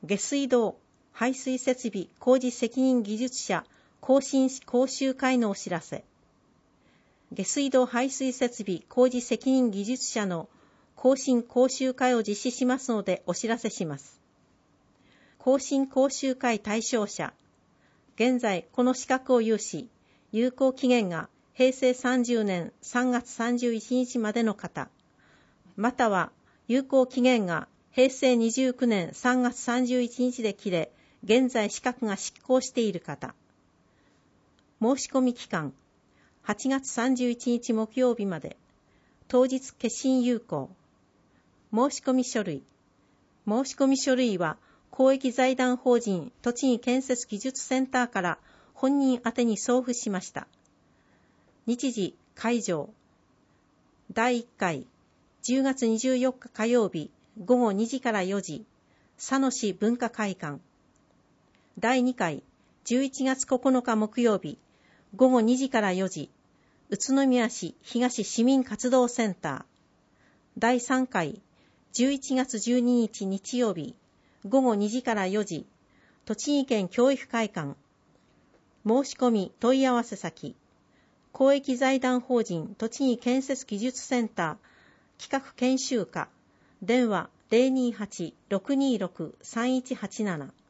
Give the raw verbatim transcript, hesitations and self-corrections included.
下水道排水設備工事責任技術者更新講習会のお知らせ。下水道排水設備工事責任技術者の更新講習会を実施しますのでお知らせします。更新講習会対象者、現在この資格を有し、有効期限がへいせいさんじゅうねんさんがつさんじゅういちにちまでの方、または有効期限がへいせいにじゅうきゅうねんさんがつさんじゅういちにちで切れ、現在資格が失効している方。申し込み期間、はちがつさんじゅういちにち木曜日まで、当日決心有効。申し込み書類。申し込み書類は、公益財団法人栃木建設技術センターから本人宛てに送付しました。日時、会場。だいいっかい、じゅうがつにじゅうよっか火曜日、ごごにじからよじ、佐野市文化会館。だいにかい、じゅういちがつここのか木曜日、ごごにじからよじ、宇都宮市東市民活動センター。だいさんかい、じゅういちがつじゅうににち日曜日、ごごにじからよじ、栃木県教育会館。申し込み問い合わせ先、公益財団法人栃木建設技術センター企画研修課、電話 ゼロにーはち ろくにーろく さんいちはちなな。